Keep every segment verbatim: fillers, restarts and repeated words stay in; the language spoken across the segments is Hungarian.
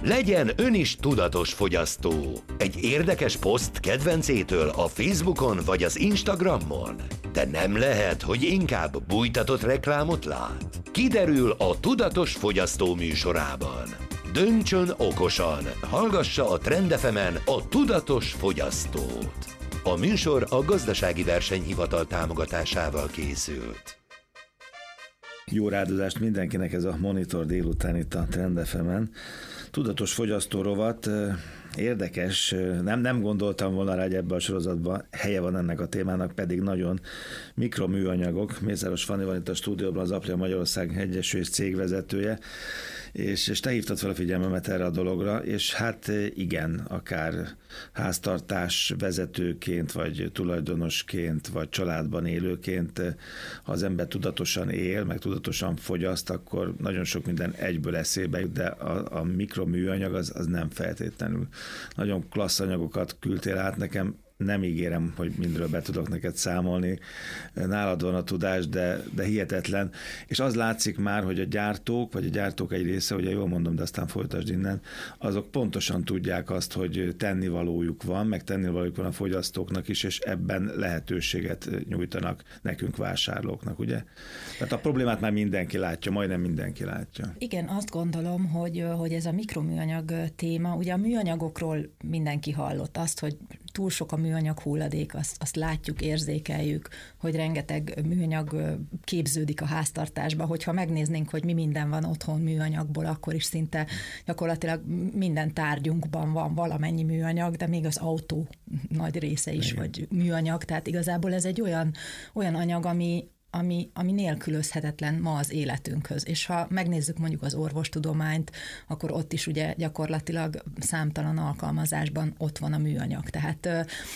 Legyen ön is tudatos fogyasztó. Egy érdekes poszt kedvencétől a Facebookon vagy az Instagramon? De nem lehet, hogy inkább bújtatott reklámot lát? Kiderül a Tudatos Fogyasztó műsorában. Döntsön okosan, hallgassa a Trend ef emen a Tudatos Fogyasztót. A műsor a Gazdasági Versenyhivatal támogatásával készült. Jó rádozást mindenkinek, ez a Monitor délután itt a Trend ef emen. Tudatos fogyasztó rovat, érdekes, nem, nem gondoltam volna rá, hogy ebbe a sorozatban helye van ennek a témának, pedig nagyon mikroműanyagok. Mészáros Fanni van itt a stúdióban, az Aplia Magyarország Egyesülés cégvezetője, és, és te hívtad fel a figyelmemet erre a dologra, és hát igen, akár háztartás vezetőként, vagy tulajdonosként, vagy családban élőként, ha az ember tudatosan él, meg tudatosan fogyaszt, akkor nagyon sok minden egyből eszébe jut, de a, a mikroműanyag az, az nem feltétlenül. Nagyon klassz anyagokat küldtél át nekem, nem ígérem, hogy mindről be tudok neked számolni, nálad van a tudás, de, de hihetetlen, és az látszik már, hogy a gyártók, vagy a gyártók egy része, ugye jól mondom, de aztán folytasd innen, azok pontosan tudják azt, hogy tennivalójuk van, meg tennivalójuk van a fogyasztóknak is, és ebben lehetőséget nyújtanak nekünk vásárlóknak, ugye? Tehát a problémát már mindenki látja, majdnem mindenki látja. Igen, azt gondolom, hogy, hogy ez a mikroműanyag téma, ugye a műanyagokról mindenki hallott azt, hogy túl sok a műanyag hulladék, azt, azt látjuk, érzékeljük, hogy rengeteg műanyag képződik a háztartásba. Hogyha megnéznénk, hogy mi minden van otthon műanyagból, akkor is szinte gyakorlatilag minden tárgyunkban van valamennyi műanyag, de még az autó nagy része is, igen, vagy műanyag. Tehát igazából ez egy olyan, olyan anyag, ami Ami, ami nélkülözhetetlen ma az életünkhöz. És ha megnézzük mondjuk az orvostudományt, akkor ott is ugye gyakorlatilag számtalan alkalmazásban ott van a műanyag. Tehát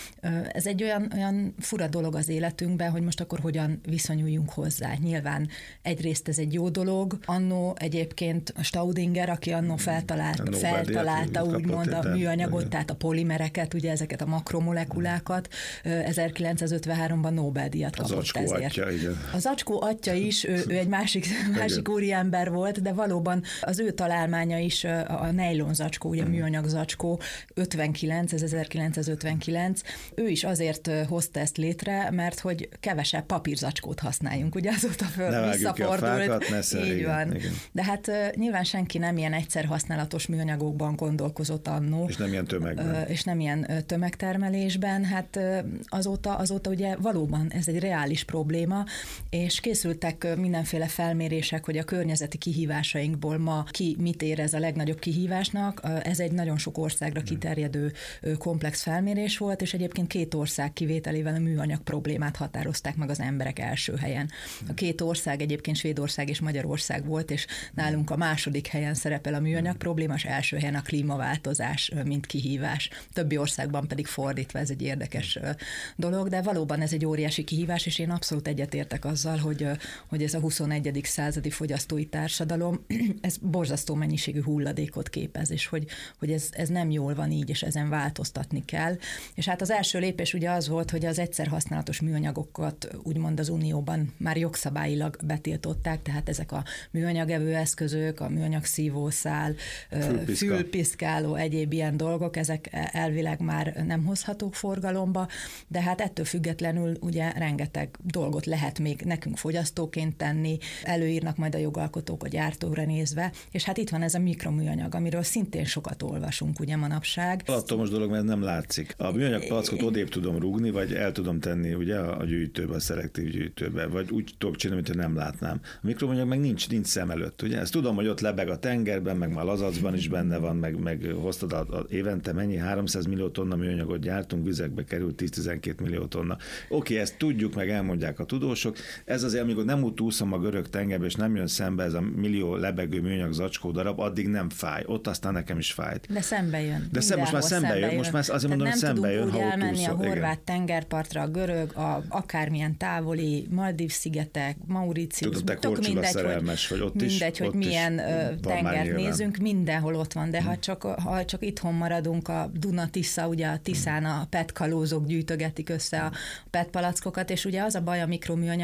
ez egy olyan, olyan fura dolog az életünkben, hogy most akkor hogyan viszonyuljunk hozzá. Nyilván egyrészt ez egy jó dolog. Annó egyébként Staudinger, aki annó feltalált, feltalálta úgymond a műanyagot, igen, tehát a polimereket, ugye ezeket a makromolekulákat, ezerkilencszázötvenháromban Nobel-díjat kapott ezért. Atya, igen. Az Zacskó atya is, ő, ő egy másik, másik úriember volt, de valóban az ő találmánya is a nejlon zacskó, ugye műanyag zacskó, ötvenkilenc, ez ezerkilencszázötvenkilenc. Ő is azért hozta ezt létre, mert hogy kevesebb papírzacskót használjunk, ugye azóta föl visszafordult. Így van. Igen. De hát nyilván senki nem ilyen egyszer használatos műanyagokban gondolkozott annó. És nem ilyen tömegben. És nem ilyen tömegtermelésben. Hát azóta, azóta ugye valóban ez egy reális probléma, és készültek mindenféle felmérések, hogy a környezeti kihívásainkból ma ki mit érez a legnagyobb kihívásnak. Ez egy nagyon sok országra kiterjedő komplex felmérés volt, és egyébként két ország kivételével a műanyag problémát határozták meg az emberek első helyen. A két ország egyébként Svédország és Magyarország volt, és nálunk a második helyen szerepel a műanyag probléma, és első helyen a klímaváltozás, mint kihívás. Többi országban pedig fordítva, ez egy érdekes dolog, de valóban ez egy óriási kihívás, és én abszolút egyetértek azzal, hogy, hogy ez a huszonegyedik századi fogyasztói társadalom, ez borzasztó mennyiségű hulladékot képez, és hogy, hogy ez, ez nem jól van így, és ezen változtatni kell. És hát az első lépés ugye az volt, hogy az egyszer használatos műanyagokat úgymond az Unióban már jogszabályilag betiltották, tehát ezek a műanyagevő eszközök, a műanyag szívószál, Fülpiszka. fülpiszkáló, egyéb ilyen dolgok, ezek elvileg már nem hozhatók forgalomba, de hát ettől függetlenül ugye rengeteg dolgot lehet még nekünk fogyasztóként tenni, előírnak majd a jogalkotók a gyártóra nézve, és hát itt van ez a mikroműanyag, amiről szintén sokat olvasunk ugye manapság. Alattomos dolog, mert nem látszik. A műanyag palackot odébb tudom rúgni, vagy el tudom tenni ugye a gyűjtőbe, a szelektív gyűjtőbe, vagy úgy tudok csinálni, mintha nem látnám. A mikroműanyag meg nincs, nincs szem előtt, ugye? Ezt tudom, hogy ott lebeg a tengerben, meg már lazacban is benne van, meg, meg hoztad a, a évente mennyi? háromszáz millió tonna műanyagot gyártunk, vizekbe került tíz-tizenkét millió tonna. Oké, ezt tudjuk, meg elmondják a tudósok. Ez azért, amikor nem úgy úszom a görög tengerbe, és nem jön szembe ez a millió lebegő műanyag zacskó darab, addig nem fáj. Ott aztán nekem is fájt. De szembe jön. De szem, most már szembe jön. jön. Most már azért mondom, hogy szembe jön, ha ott úszol. A horvát tengerpartra, a görög, a, akármilyen távoli, Maldív-szigetek, Mauritius, tök mindegy, szerelmes, hogy, ott mindegy, is, hogy ott milyen tengert nézünk, mindenhol ott van, de hmm. ha, csak, ha csak itthon maradunk, a Duna-Tisza, ugye a Tiszán a pet kalózok gyűjtögetik össze a pet palackokat, és ugye az a baj a mikroműanyag,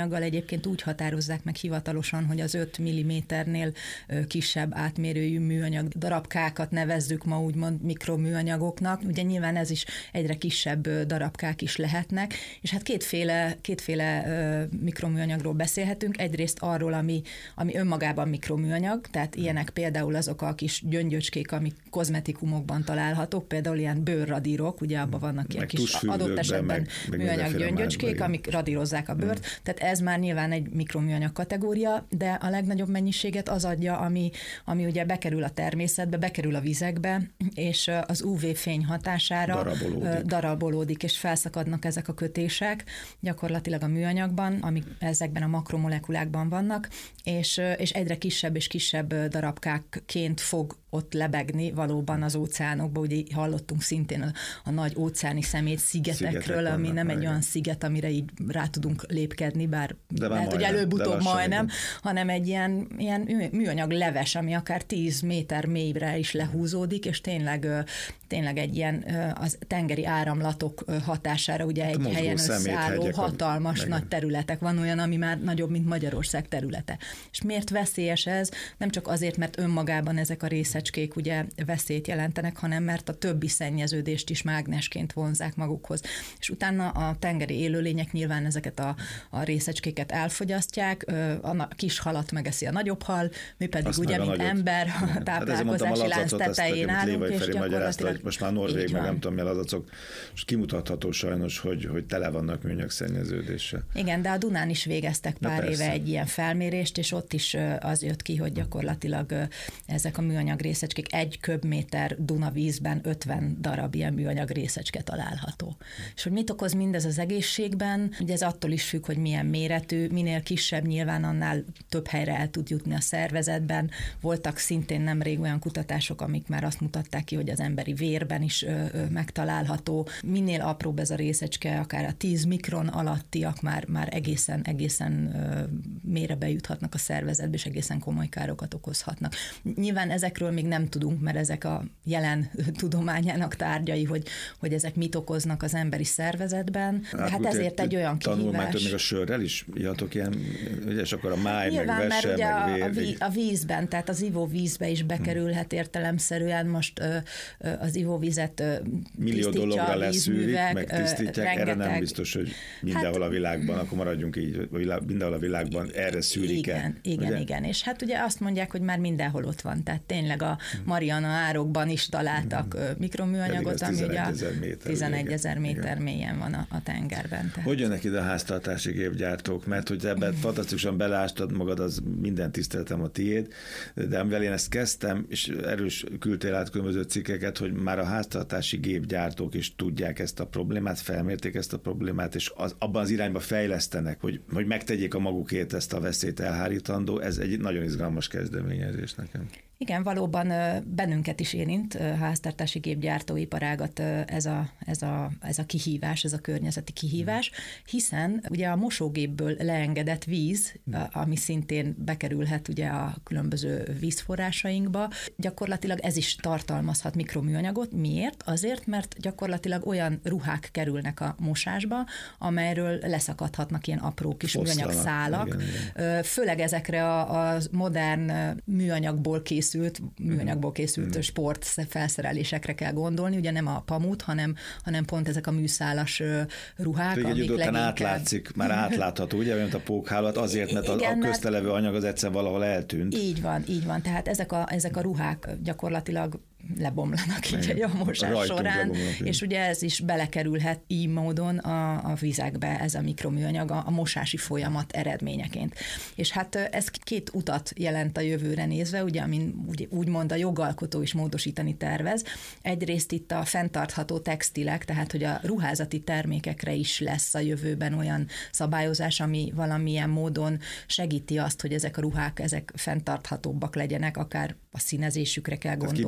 mikroműanyaggal egyébként úgy határozzák meg hivatalosan, hogy az öt milliméternél kisebb átmérőjű műanyag darabkákat nevezzük ma úgymond mikroműanyagoknak. Ugye nyilván ez is egyre kisebb darabkák is lehetnek, és hát kétféle, kétféle mikroműanyagról beszélhetünk. Egyrészt arról, ami, ami önmagában mikroműanyag, tehát ilyenek például azok a kis gyöngyöcskék, amik kozmetikumokban találhatók, például ilyen bőrradírok, ugye abban vannak ilyen kis adott esetben meg, meg műanyag gyöngyöcskék, amik radírozzák a bőrt, mm. tehát ez már nyilván egy mikroműanyag kategória, de a legnagyobb mennyiséget az adja, ami, ami ugye bekerül a természetbe, bekerül a vizekbe, és az ú vé-fény hatására darabolódik. darabolódik, és felszakadnak ezek a kötések gyakorlatilag a műanyagban, amik ezekben a makromolekulákban vannak, és, és egyre kisebb és kisebb darabkákként fog ott lebegni valóban az óceánokba. Ugye hallottunk szintén a, a nagy óceáni szemét szigetekről, ami nem egy olyan sziget, amire így rá tudunk lépkedni, bár de lehet, hogy előbb-utóbb majdnem, hanem egy ilyen, ilyen műanyag leves, ami akár tíz méter mélyre is lehúzódik, és tényleg, tényleg egy ilyen az tengeri áramlatok hatására ugye egy helyen összeálló hatalmas a... nagy területek. Van olyan, ami már nagyobb, mint Magyarország területe. És miért veszélyes ez? Nem csak azért, mert önmagában ezek a részecskék ugye veszélyt jelentenek, hanem mert a többi szennyeződést is mágnesként vonzák magukhoz. És utána a tengeri élőlények nyilván ezeket a, a részecskéket elfogyasztják, a kis halat megeszi a nagyobb hal, mi pedig azt ugye, mint nagyot. Ember a táplálkozási hát lánc tetején állunk, és gyakorlatilag... Most már Norvég, meg nem tudom, mi az acok, és kimutatható sajnos, hogy, hogy tele vannak műanyag szennyeződéssel. Igen, de a Dunán is végeztek pár Na, éve egy ilyen felmérést, és ott is az jött ki, hogy gyakorlatilag ezek a műanyag részecskék egy köbméter Duna vízben ötven darab ilyen műanyag részecske található. És hogy mit okoz mindez az egészségben, ugye ez attól is függ, hogy milyen méretű, minél kisebb nyilván annál több helyre el tud jutni a szervezetben. Voltak szintén nemrég olyan kutatások, amik már azt mutatták ki, hogy az emberi vérben is ö, ö, megtalálható. Minél apróbb ez a részecske, akár a tíz mikron alattiak már, már egészen, egészen ö, mélyre bejuthatnak a szervezetbe, és egészen komoly károkat okozhatnak. Nyilván ezekről még nem tudunk, mert ezek a jelen tudományának tárgyai, hogy, hogy ezek mit okoznak az emberi szervezetben. Hát, hát ezért egy olyan kihívás. Tanulmányt, még a sörrel is ihatok ilyen, és akkor a máj, nyilván, meg vese, mert ugye meg a, vér, a vízben, tehát az ivóvízbe is bekerülhet értelemszerűen. Most ö, ö, az ivóvizet ö, millió dologra leszűrik, meg tisztítják, rengeteg... erre nem biztos, hogy mindenhol hát, a világban, akkor maradjunk így, mindenhol a világban erre szűrik igen, el. Igen, ugye? igen, és hát ugye azt mondják, hogy már mindenhol ott van, tehát tényleg a Mariana árokban is találtak hmm. mikroműanyagot, ami ugye tizenegy ezer méter mélyen van a, a tengerben. Tehát. Hogy jönnek ide a háztartási gépgyártók? Mert hogy ebben fantasztikusan beleástad magad, az minden tiszteletem a tiéd, de amivel én ezt kezdtem, és erős küldtél át különböző cikkeket, hogy már a háztartási gépgyártók is tudják ezt a problémát, felmérték ezt a problémát, és az, abban az irányba fejlesztenek, hogy, hogy megtegyék a magukét ezt a veszélyt elhárítandó. Ez egy nagyon izgalmas kezdeményezés nekem. Igen, valóban bennünket is érint, háztartási gépgyártóiparágat ez a, ez, a, ez a kihívás, ez a környezeti kihívás, hiszen ugye a mosógépből leengedett víz, ami szintén bekerülhet ugye a különböző vízforrásainkba, gyakorlatilag ez is tartalmazhat mikroműanyagot. Miért? Azért, mert gyakorlatilag olyan ruhák kerülnek a mosásba, amelyről leszakadhatnak ilyen apró kis Foszlanak. műanyag szálak. Igen, igen. Főleg ezekre a, a modern műanyagból készült műanyagból készült sport felszerelésekre kell gondolni, ugye nem a pamut, hanem, hanem pont ezek a műszálas ruhák, Egy amik leginkább... átlátszik, már átlátható, ugye, mint a pókhálót, azért, mert igen, a köztelevő anyag az egyszer valahol eltűnt. Így van, így van. Tehát ezek a, ezek a ruhák gyakorlatilag lebomlanak így a mosás Rajtunk során, és ugye ez is belekerülhet így módon a, a vizekbe, ez a mikroműanyag a, a mosási folyamat eredményeként. És hát ez két utat jelent a jövőre nézve, ugye, amin úgy, úgymond a jogalkotó is módosítani tervez. Egyrészt itt a fenntartható textilek, tehát hogy a ruházati termékekre is lesz a jövőben olyan szabályozás, ami valamilyen módon segíti azt, hogy ezek a ruhák ezek fenntarthatóbbak legyenek, akár a színezésükre kell gondolni, az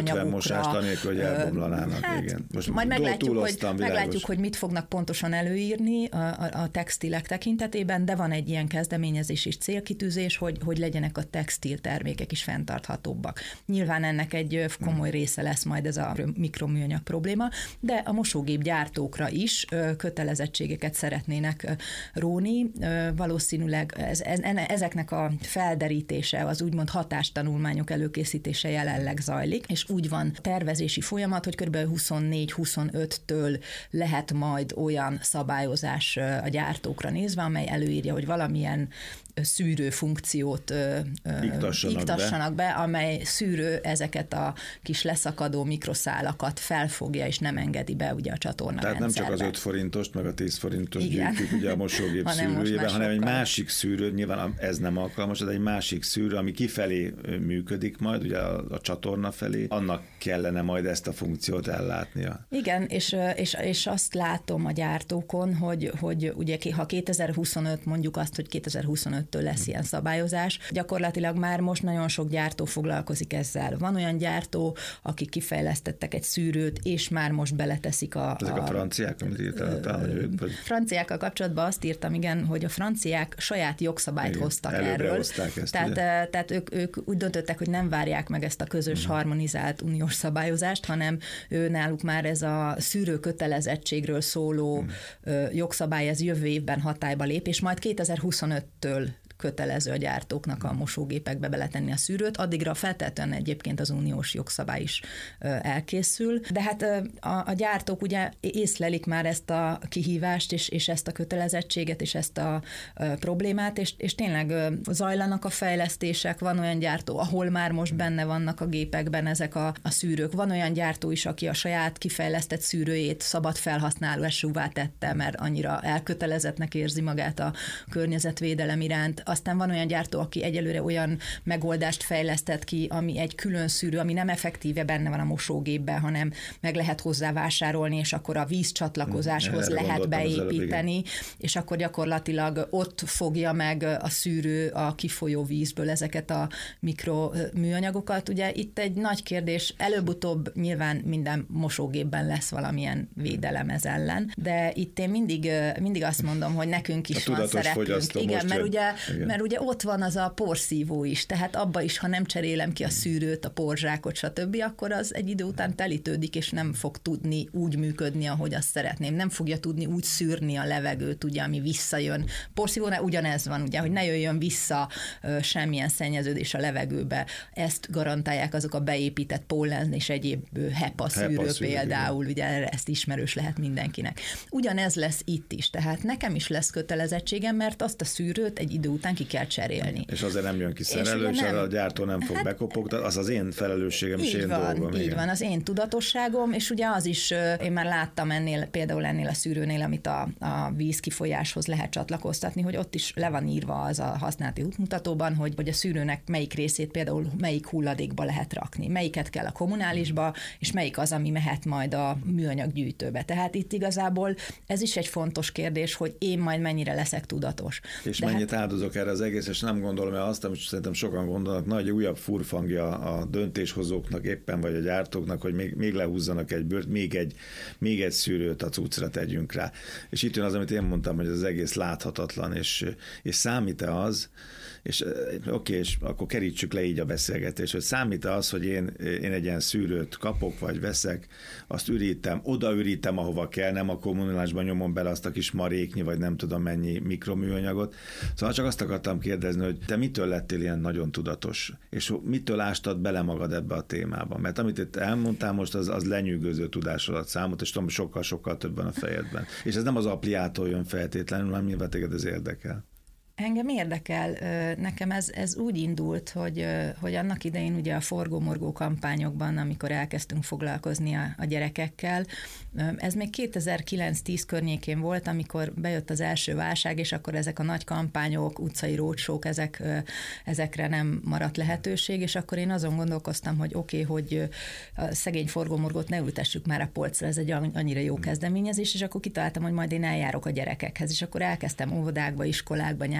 műanyagokra. anélkül, hogy elbomlanának. Hát, igen. Most majd meglátjuk hogy, meglátjuk, hogy mit fognak pontosan előírni a, a, a textilek tekintetében, de van egy ilyen kezdeményezés és célkitűzés, hogy, hogy legyenek a textil termékek is fenntarthatóbbak. Nyilván ennek egy komoly része lesz majd ez a mikroműanyag probléma, de a mosógép gyártókra is kötelezettségeket szeretnének róni. Valószínűleg ez, ez, ezeknek a felderítése, az úgymond hatástanulmányok előkészítése jelenleg zajlik, és úgy van tervezési folyamat, hogy kb. huszonnégy huszonöttől lehet majd olyan szabályozás a gyártókra nézve, amely előírja, hogy valamilyen szűrő funkciót iktassanak, iktassanak be. be, amely szűrő ezeket a kis leszakadó mikroszálakat felfogja, és nem engedi be ugye a csatorna Tehát rendszerbe. nem csak az öt forintost, meg a tíz forintost gyűjtjük ugye a mosógép szűrőjében, hanem egy másik szűrő, nyilván ez nem alkalmas, de egy másik szűrő, ami kifelé működik majd, ugye a, a csatorna felé, annak kellene majd ezt a funkciót ellátnia. Igen, és, és, és azt látom a gyártókon, hogy, hogy ugye ha kétezer-huszonöt, mondjuk azt, hogy kétezer-huszonöttől lesz ilyen szabályozás, gyakorlatilag már most nagyon sok gyártó foglalkozik ezzel. Van olyan gyártó, akik kifejlesztettek egy szűrőt, és már most beleteszik a... Ezek a, a franciák, amit írtál, talán, hogy ők, vagy... Franciákkal kapcsolatban azt írtam, igen, hogy a franciák saját jogszabályt igen, hoztak erről. Ezt, tehát tehát ők, ők úgy döntöttek, hogy nem várják meg ezt a közös uh-huh. harmonizált uniós szabályozást, hanem ő náluk már ez a szűrő kötelezettségről szóló uh-huh. jogszabály, ez jövő évben hatályba lép, és majd kétezer-huszonöttől kötelező a gyártóknak a mosógépekbe beletenni a szűrőt, addigra feltétlenül egyébként az uniós jogszabály is elkészül. De hát a, a gyártók ugye észlelik már ezt a kihívást, és, és ezt a kötelezettséget, és ezt a, a problémát, és, és tényleg zajlanak a fejlesztések, van olyan gyártó, ahol már most benne vannak a gépekben ezek a, a szűrők. Van olyan gyártó is, aki a saját kifejlesztett szűrőjét szabad felhasználásúvá tette, mert annyira elkötelezettnek érzi magát a környezetvédelem iránt. Aztán van olyan gyártó, aki egyelőre olyan megoldást fejlesztett ki, ami egy külön szűrő, ami nem effektíve benne van a mosógépben, hanem meg lehet hozzá vásárolni, és akkor a vízcsatlakozáshoz Erre lehet beépíteni, és akkor gyakorlatilag ott fogja meg a szűrő a kifolyó vízből ezeket a mikroműanyagokat. Ugye itt egy nagy kérdés, előbb-utóbb nyilván minden mosógépben lesz valamilyen védelem ez ellen, de itt én mindig, mindig azt mondom, hogy nekünk is van szerepünk. Igen, mert ugye Igen. Mert ugye ott van az a porszívó is, tehát abba is, ha nem cserélem ki a szűrőt, a porzsákot, stb., akkor az egy idő után telítődik, és nem fog tudni úgy működni, ahogy azt szeretném. Nem fogja tudni úgy szűrni a levegőt, ugye, ami visszajön. Porszívónál ugyanez van, ugye, hogy ne jöjjön vissza ö, semmilyen szennyeződés a levegőbe. Ezt garantálják azok a beépített pollen és egyéb HEPA szűrő például, ugye ezt ismerős lehet mindenkinek. Ugyanez lesz itt is, tehát nekem is lesz kötelezettségem, mert azt a szűrőt egy idő után ki kell cserélni. És azért nem jön ki szerelő, és a gyártó nem fog hát, bekopogtatni, az az én felelősségem és én van, dolgom. Így igen. van, az én tudatosságom, és ugye az is, én már láttam ennél, például ennél a szűrőnél, amit a, a vízkifolyáshoz lehet csatlakoztatni, hogy ott is le van írva az a használati útmutatóban, hogy, hogy a szűrőnek melyik részét például melyik hulladékba lehet rakni, melyiket kell a kommunálisba, és melyik az, ami mehet majd a műanyag gyűjtőbe. Tehát itt igazából ez is egy fontos kérdés, hogy én majd mennyire leszek tudatos. És De mennyit hát, áldozok erre az egész, és nem gondolom, mert azt, amit szerintem sokan gondolnak, nagy újabb furfangja a döntéshozóknak éppen, vagy a gyártóknak, hogy még, még lehúzzanak egy bőrt, még egy, még egy szűrőt a cuccra tegyünk rá. És itt jön az, amit én mondtam, hogy az egész láthatatlan, és, és számít-e az, és oké, okay, és akkor kerítsük le így a beszélgetést, hogy számít-e az, hogy én, én egy ilyen szűrőt kapok, vagy veszek, azt ürítem, odaürítem, ahova kell, nem a kommunálásban nyomom bele azt a kis maréknyi, vagy nem tudom mennyi mikroműanyagot. Szóval csak azt akartam kérdezni, hogy te mitől lettél ilyen nagyon tudatos, és mitől ástad bele magad ebbe a témába? Mert amit itt elmondtál most, az, az lenyűgöző tudás alatt számot, és tudom, sokkal-sokkal több van a fejedben. És ez nem az appliától jön feltétlenül, hanem nyilván téged ez érdekel. Engem érdekel, nekem ez, ez úgy indult, hogy, hogy annak idején ugye a forgó-morgó kampányokban, amikor elkezdtünk foglalkozni a, a gyerekekkel, ez még kétezer-kilenc-tíz környékén volt, amikor bejött az első válság, és akkor ezek a nagy kampányok, utcai rócsók, ezek, ezekre nem maradt lehetőség, és akkor én azon gondolkoztam, hogy oké, okay, hogy a szegény forgó-morgót ne ültessük már a polcra, ez egy annyira jó kezdeményezés, és akkor kitaláltam, hogy majd én eljárok a gyerekekhez, és akkor elkezdtem óvodákba, iskolákba, nyári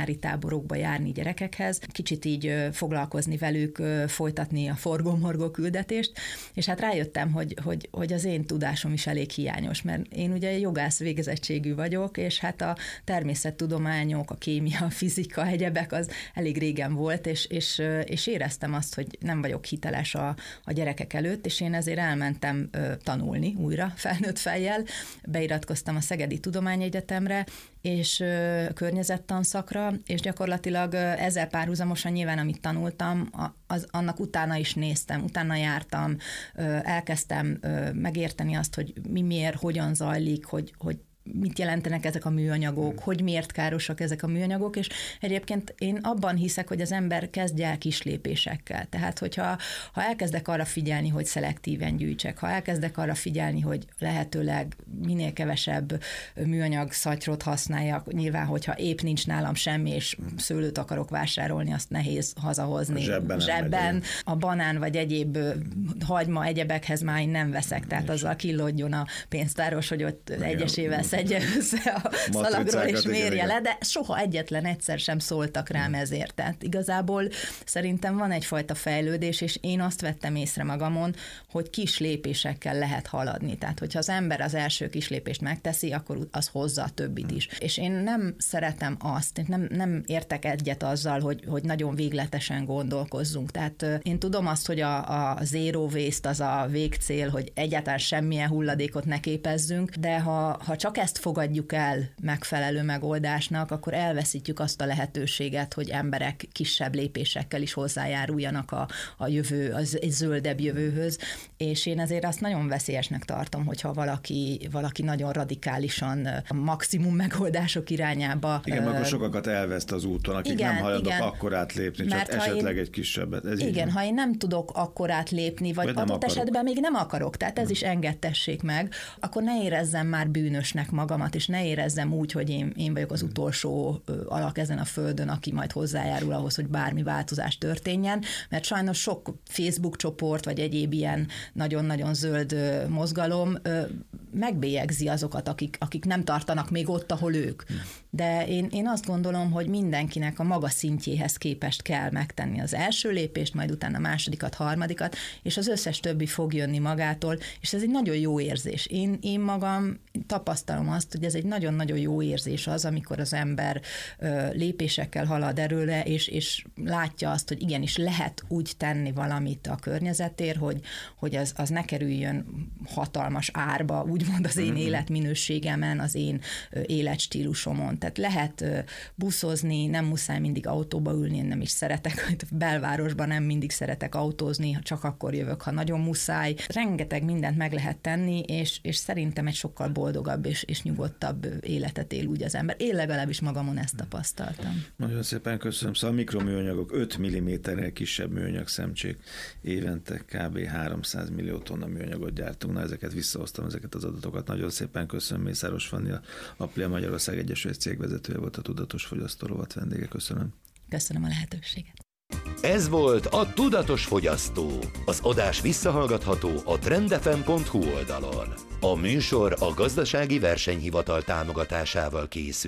nyári táborokba járni gyerekekhez, kicsit így foglalkozni velük, folytatni a forgó-morgó küldetést, és hát rájöttem, hogy, hogy, hogy az én tudásom is elég hiányos, mert én ugye jogász végezettségű vagyok, és hát a természettudományok, a kémia, a fizika, egyebek az elég régen volt, és, és, és éreztem azt, hogy nem vagyok hiteles a, a gyerekek előtt, és én ezért elmentem tanulni újra felnőtt fejjel, beiratkoztam a Szegedi Tudományegyetemre, és ö, környezettanszakra, és gyakorlatilag ö, ezzel párhuzamosan nyilván, amit tanultam, az, annak utána is néztem, utána jártam, ö, elkezdtem ö, megérteni azt, hogy mi miért, hogyan zajlik, hogy, hogy mit jelentenek ezek a műanyagok, hogy miért károsak ezek a műanyagok, és egyébként én abban hiszek, hogy az ember kezdje el kis lépésekkel. Tehát, hogyha ha elkezdek arra figyelni, hogy szelektíven gyűjtsek, ha elkezdek arra figyelni, hogy lehetőleg minél kevesebb műanyag szatyrot használjak, nyilván, hogyha épp nincs nálam semmi, és szőlőt akarok vásárolni, azt nehéz hazahozni. Zsebben. Zsebben. A banán vagy egyéb hagyma egyebekhez már én nem veszek, tehát azzal killódjon a pénztáros, hogy ott egyesével szedje össze a szalagról és mérje le, de soha egyetlen egyszer sem szóltak rám ezért. Tehát igazából szerintem van egyfajta fejlődés, és én azt vettem észre magamon, hogy kis lépésekkel lehet haladni. Tehát, hogyha az ember az első kis lépést megteszi, akkor az hozza a többit is. És én nem szeretem azt, nem, nem értek egyet azzal, hogy, hogy nagyon végletesen gondolkozzunk. Tehát én tudom azt, hogy a, a zero waste az a végcél, hogy egyáltalán semmilyen hulladékot ne képezzünk, de ha, ha csak ezt fogadjuk el megfelelő megoldásnak, akkor elveszítjük azt a lehetőséget, hogy emberek kisebb lépésekkel is hozzájáruljanak a, a jövő, az egy zöldebb jövőhöz, és én ezért azt nagyon veszélyesnek tartom, hogyha valaki, valaki nagyon radikálisan a maximum megoldások irányába. Igen, uh, akkor sokakat elveszt az úton, akik igen, nem hajlandók akkor átlépni, csak esetleg én, egy kisebbet. Ez igen, ha én nem tudok akkor átlépni, vagy, vagy adott esetben még nem akarok, tehát ez hmm. is engedtessék meg, akkor ne érezzem már bűnösnek magamat, és ne érezzem úgy, hogy én, én vagyok az utolsó alak ezen a földön, aki majd hozzájárul ahhoz, hogy bármi változás történjen, mert sajnos sok Facebook csoport, vagy egyéb ilyen nagyon-nagyon zöld mozgalom megbélyegzi azokat, akik, akik nem tartanak még ott, ahol ők. De én, én azt gondolom, hogy mindenkinek a maga szintjéhez képest kell megtenni az első lépést, majd utána a másodikat, harmadikat, és az összes többi fog jönni magától, és ez egy nagyon jó érzés. Én, én magam tapasztalom azt, hogy ez egy nagyon-nagyon jó érzés az, amikor az ember ö, lépésekkel halad erőre, és, és látja azt, hogy igenis lehet úgy tenni valamit a környezetért, hogy, hogy az, az ne kerüljön hatalmas árba, úgymond az én mm-hmm. életminőségemen, az én ö, életstílusomon. Tehát lehet ö, buszozni, nem muszáj mindig autóba ülni, én nem is szeretek, belvárosban nem mindig szeretek autózni, csak akkor jövök, ha nagyon muszáj. Rengeteg mindent meg lehet tenni, és, és szerintem egy sokkal boldogabb és, és nyugodtabb életet él úgy az ember. Én legalábbis magamon ezt tapasztaltam. Nagyon szépen köszönöm. Szóval a mikroműanyagok öt milliméternél kisebb műanyag szemcsék évente kb. háromszáz millió tonna műanyagot gyártunk. Na, ezeket visszahoztam, ezeket az adatokat. Nagyon szépen köszönöm. Mészáros Fanni, a Aplia Magyarország Egyesület cégvezetője volt, a Tudatos Fogyasztó rovat vendége. Köszönöm. Köszönöm a lehetőséget. Ez volt a Tudatos Fogyasztó. Az adás visszahallgatható a trendfm pont hu oldalon. A műsor a Gazdasági Versenyhivatal támogatásával készült.